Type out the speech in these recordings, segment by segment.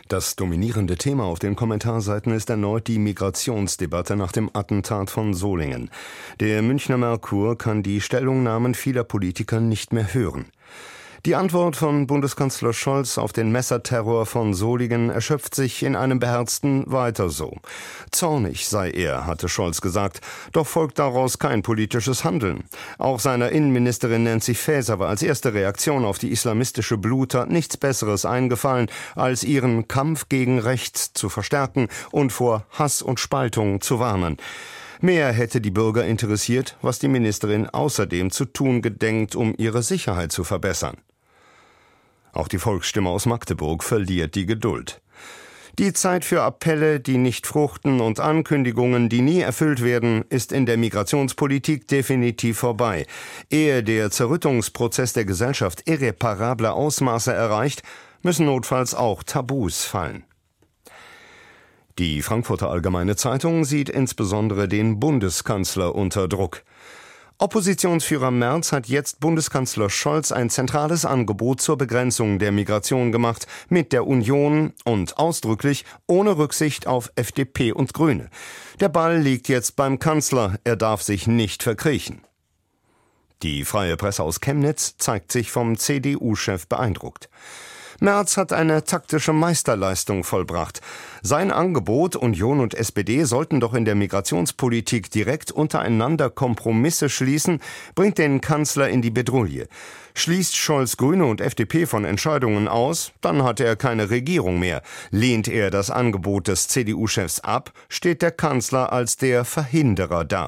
Das dominierende Thema auf den Kommentarseiten ist erneut die Migrationsdebatte nach dem Attentat von Solingen. Der Münchner Merkur kann die Stellungnahmen vieler Politiker nicht mehr hören. Die Antwort von Bundeskanzler Scholz auf den Messerterror von Solingen erschöpft sich in einem beherzten Weiter so. Zornig sei er, hatte Scholz gesagt, doch folgt daraus kein politisches Handeln. Auch seiner Innenministerin Nancy Faeser war als erste Reaktion auf die islamistische Bluttat nichts Besseres eingefallen, als ihren Kampf gegen Rechts zu verstärken und vor Hass und Spaltung zu warnen. Mehr hätte die Bürger interessiert, was die Ministerin außerdem zu tun gedenkt, um ihre Sicherheit zu verbessern. Auch die Volksstimme aus Magdeburg verliert die Geduld. Die Zeit für Appelle, die nicht fruchten, und Ankündigungen, die nie erfüllt werden, ist in der Migrationspolitik definitiv vorbei. Ehe der Zerrüttungsprozess der Gesellschaft irreparable Ausmaße erreicht, müssen notfalls auch Tabus fallen. Die Frankfurter Allgemeine Zeitung sieht insbesondere den Bundeskanzler unter Druck. Oppositionsführer Merz hat jetzt Bundeskanzler Scholz ein zentrales Angebot zur Begrenzung der Migration gemacht, mit der Union und ausdrücklich ohne Rücksicht auf FDP und Grüne. Der Ball liegt jetzt beim Kanzler, er darf sich nicht verkriechen. Die Freie Presse aus Chemnitz zeigt sich vom CDU-Chef beeindruckt. Merz hat eine taktische Meisterleistung vollbracht. Sein Angebot, Union und SPD sollten doch in der Migrationspolitik direkt untereinander Kompromisse schließen, bringt den Kanzler in die Bedrulle. Schließt Scholz Grüne und FDP von Entscheidungen aus, dann hat er keine Regierung mehr. Lehnt er das Angebot des CDU-Chefs ab, steht der Kanzler als der Verhinderer da.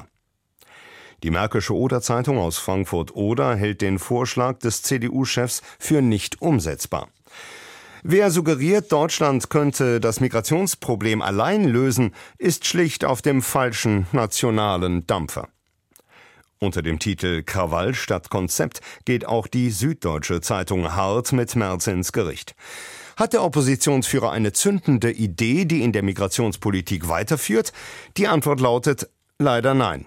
Die Märkische Oder-Zeitung aus Frankfurt-Oder hält den Vorschlag des CDU-Chefs für nicht umsetzbar. Wer suggeriert, Deutschland könnte das Migrationsproblem allein lösen, ist schlicht auf dem falschen nationalen Dampfer. Unter dem Titel Krawall statt Konzept geht auch die Süddeutsche Zeitung hart mit Merz ins Gericht. Hat der Oppositionsführer eine zündende Idee, die in der Migrationspolitik weiterführt? Die Antwort lautet leider nein.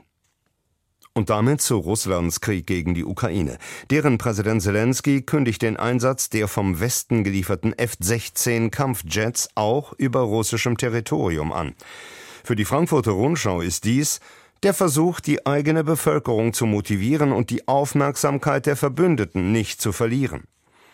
Und damit zu Russlands Krieg gegen die Ukraine. Deren Präsident Zelensky kündigt den Einsatz der vom Westen gelieferten F-16 Kampfjets auch über russischem Territorium an. Für die Frankfurter Rundschau ist dies der Versuch, die eigene Bevölkerung zu motivieren und die Aufmerksamkeit der Verbündeten nicht zu verlieren.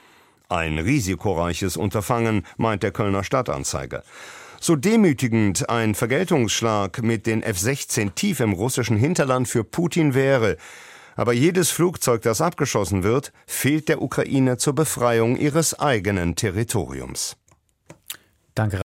Ein risikoreiches Unterfangen, meint der Kölner Stadtanzeiger. So demütigend ein Vergeltungsschlag mit den F-16 tief im russischen Hinterland für Putin wäre, aber jedes Flugzeug, das abgeschossen wird, fehlt der Ukraine zur Befreiung ihres eigenen Territoriums. Danke.